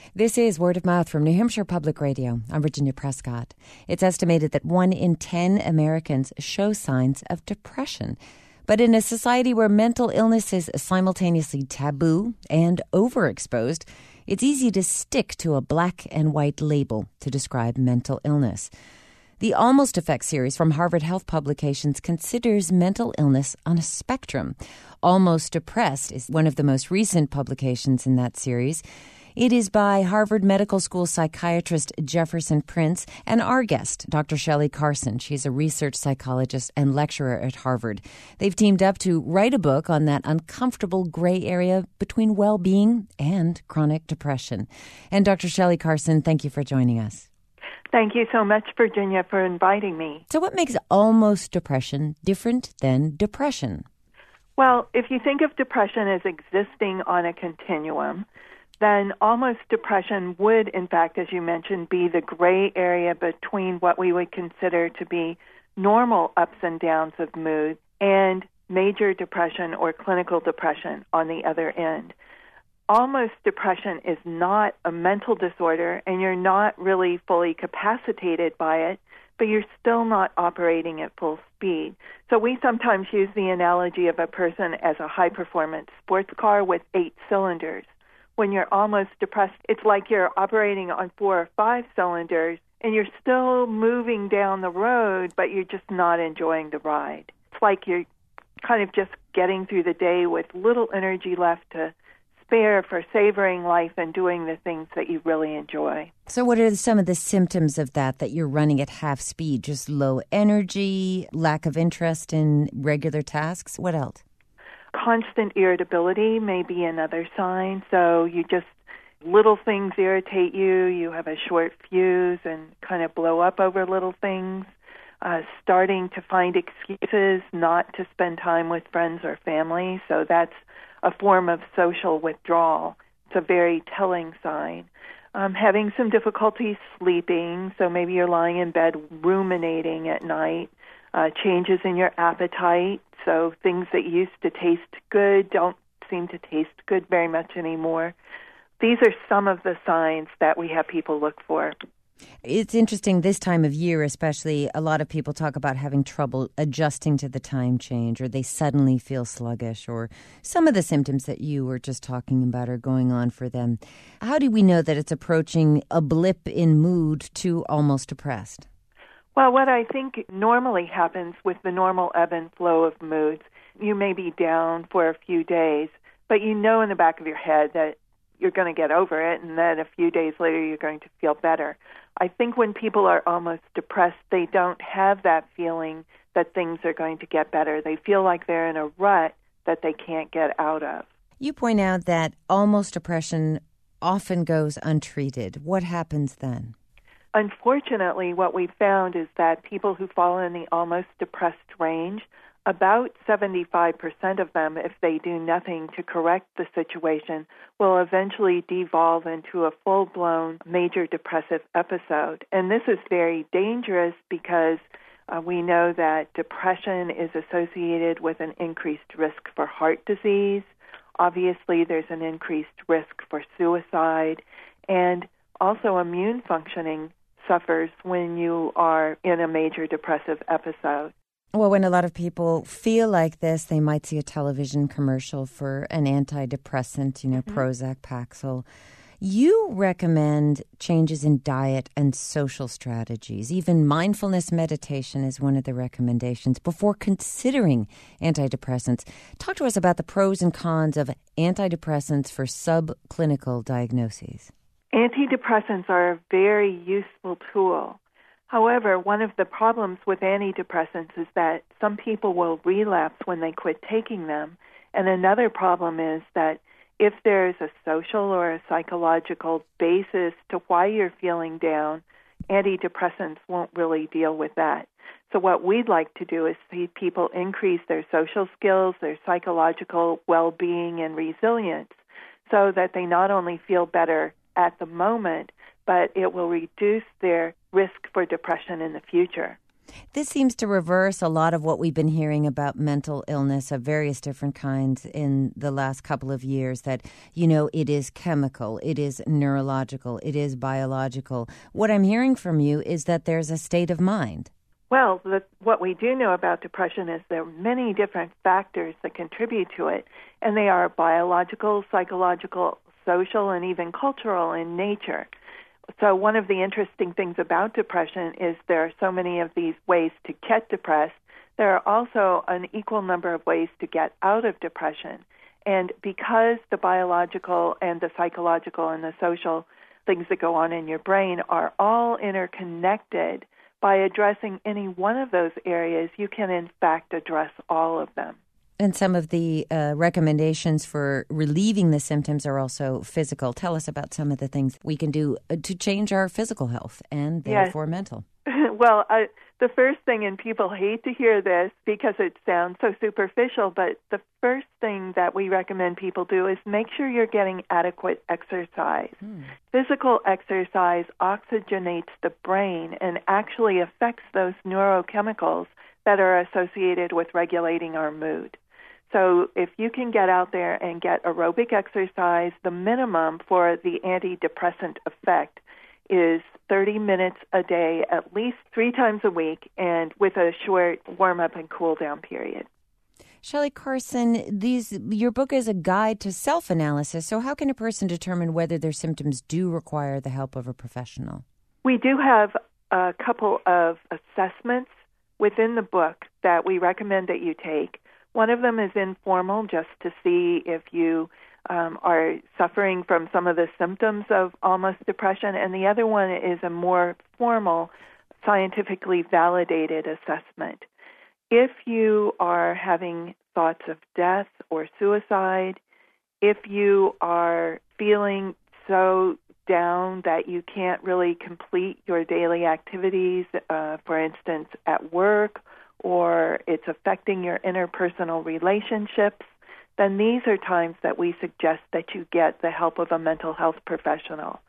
This is Word of Mouth from New Hampshire Public Radio. I'm Virginia Prescott. It's estimated that 1 in 10 Americans show signs of depression. But in a society where mental illness is simultaneously taboo and overexposed, it's easy to stick to a black and white label to describe mental illness. The Almost Effect series from Harvard Health Publications considers mental illness on a spectrum. Almost Depressed is one of the most recent publications in that series. It is by Harvard Medical School psychiatrist Jefferson Prince and our guest, Dr. Shelley Carson. She's a research psychologist and lecturer at Harvard. They've teamed up to write a book on that uncomfortable gray area between well-being and chronic depression. And Dr. Shelley Carson, thank you for joining us. Thank you so much, Virginia, for inviting me. So what makes almost depression different than depression? Well, if you think of depression as existing on a continuum, then almost depression would, in fact, as you mentioned, be the gray area between what we would consider to be normal ups and downs of mood and major depression or clinical depression on the other end. Almost depression is not a mental disorder, and you're not really fully capacitated by it, but you're still not operating at full speed. So we sometimes use the analogy of a person as a high-performance sports car with 8 cylinders. When you're almost depressed, it's like you're operating on 4 or 5 cylinders, and you're still moving down the road, but you're just not enjoying the ride. It's like you're kind of just getting through the day with little energy left to spare for savoring life and doing the things that you really enjoy. So what are some of the symptoms of that you're running at half speed? Just low energy, lack of interest in regular tasks? What else? Constant irritability may be another sign. So little things irritate you. You have a short fuse and kind of blow up over little things. Starting to find excuses not to spend time with friends or family. So that's a form of social withdrawal. It's a very telling sign. Having some difficulty sleeping, so maybe you're lying in bed ruminating at night. Changes in your appetite, so things that used to taste good don't seem to taste good very much anymore. These are some of the signs that we have people look for. It's interesting this time of year, especially, a lot of people talk about having trouble adjusting to the time change, or they suddenly feel sluggish, or some of the symptoms that you were just talking about are going on for them. How do we know that it's approaching a blip in mood to almost depressed? Well, what I think normally happens with the normal ebb and flow of moods, you may be down for a few days, but you know in the back of your head that you're going to get over it, and then a few days later you're going to feel better. I think when people are almost depressed, they don't have that feeling that things are going to get better. They feel like they're in a rut that they can't get out of. You point out that almost depression often goes untreated. What happens then? Unfortunately, what we've found is that people who fall in the almost depressed range, about 75% of them, if they do nothing to correct the situation, will eventually devolve into a full-blown major depressive episode. And this is very dangerous because we know that depression is associated with an increased risk for heart disease. Obviously, there's an increased risk for suicide, and also immune functioning suffers when you are in a major depressive episode. Well, when a lot of people feel like this, they might see a television commercial for an antidepressant, Prozac, Paxil. You recommend changes in diet and social strategies. Even mindfulness meditation is one of the recommendations before considering antidepressants. Talk to us about the pros and cons of antidepressants for subclinical diagnoses. Antidepressants are a very useful tool. However, one of the problems with antidepressants is that some people will relapse when they quit taking them. And another problem is that if there's a social or a psychological basis to why you're feeling down, antidepressants won't really deal with that. So what we'd like to do is see people increase their social skills, their psychological well-being and resilience, so that they not only feel better at the moment, but it will reduce their risk for depression in the future. This seems to reverse a lot of what we've been hearing about mental illness of various different kinds in the last couple of years, that, it is chemical, it is neurological, it is biological. What I'm hearing from you is that there's a state of mind. Well, what we do know about depression is there are many different factors that contribute to it, and they are biological, psychological, social, and even cultural in nature. So one of the interesting things about depression is there are so many of these ways to get depressed. There are also an equal number of ways to get out of depression. And because the biological and the psychological and the social things that go on in your brain are all interconnected, by addressing any one of those areas, you can in fact address all of them. And some of the recommendations for relieving the symptoms are also physical. Tell us about some of the things we can do to change our physical health and therefore mental. Well, the first thing, and people hate to hear this because it sounds so superficial, but the first thing that we recommend people do is make sure you're getting adequate exercise. Physical exercise oxygenates the brain and actually affects those neurochemicals that are associated with regulating our mood. So if you can get out there and get aerobic exercise, the minimum for the antidepressant effect is 30 minutes a day, at least 3 times a week, and with a short warm-up and cool-down period. Shelley Carson, your book is a guide to self-analysis, so how can a person determine whether their symptoms do require the help of a professional? We do have a couple of assessments within the book that we recommend that you take. One of them is informal, just to see if you are suffering from some of the symptoms of almost depression, and the other one is a more formal, scientifically validated assessment. If you are having thoughts of death or suicide, if you are feeling so down that you can't really complete your daily activities, for instance, at work, or it's affecting your interpersonal relationships, then these are times that we suggest that you get the help of a mental health professional.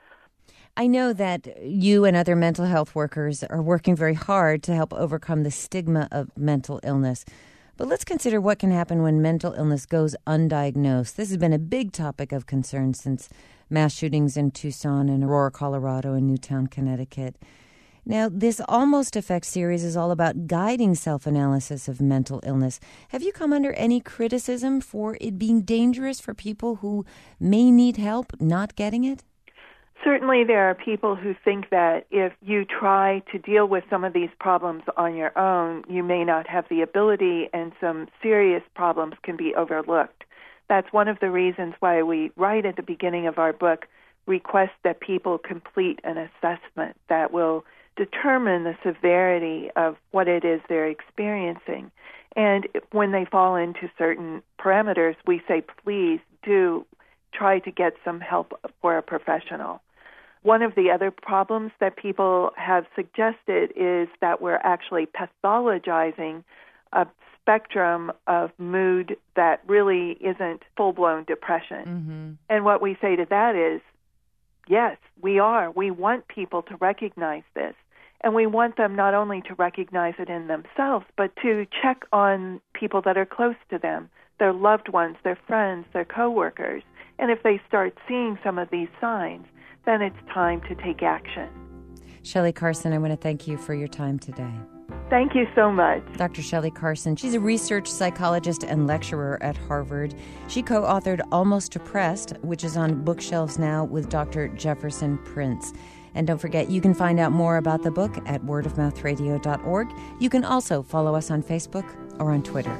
I know that you and other mental health workers are working very hard to help overcome the stigma of mental illness. But let's consider what can happen when mental illness goes undiagnosed. This has been a big topic of concern since mass shootings in Tucson and Aurora, Colorado, and Newtown, Connecticut. Now, this Almost Effect series is all about guiding self-analysis of mental illness. Have you come under any criticism for it being dangerous for people who may need help not getting it? Certainly there are people who think that if you try to deal with some of these problems on your own, you may not have the ability and some serious problems can be overlooked. That's one of the reasons why we, right at the beginning of our book, request that people complete an assessment that will determine the severity of what it is they're experiencing. And when they fall into certain parameters, we say, please do try to get some help for a professional. One of the other problems that people have suggested is that we're actually pathologizing a spectrum of mood that really isn't full-blown depression. Mm-hmm. And what we say to that is, yes, we are. We want people to recognize this. And we want them not only to recognize it in themselves, but to check on people that are close to them, their loved ones, their friends, their coworkers. And if they start seeing some of these signs, then it's time to take action. Shelley Carson, I want to thank you for your time today. Thank you so much. Dr. Shelley Carson, she's a research psychologist and lecturer at Harvard. She co-authored Almost Depressed, which is on bookshelves now with Dr. Jefferson Prince. And don't forget, you can find out more about the book at wordofmouthradio.org. You can also follow us on Facebook or on Twitter.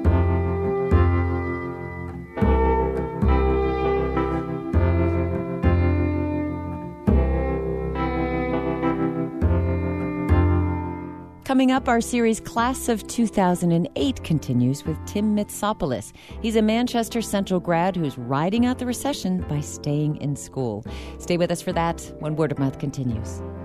Coming up, our series Class of 2008 continues with Tim Mitsopoulos. He's a Manchester Central grad who's riding out the recession by staying in school. Stay with us for that when Word of Mouth continues.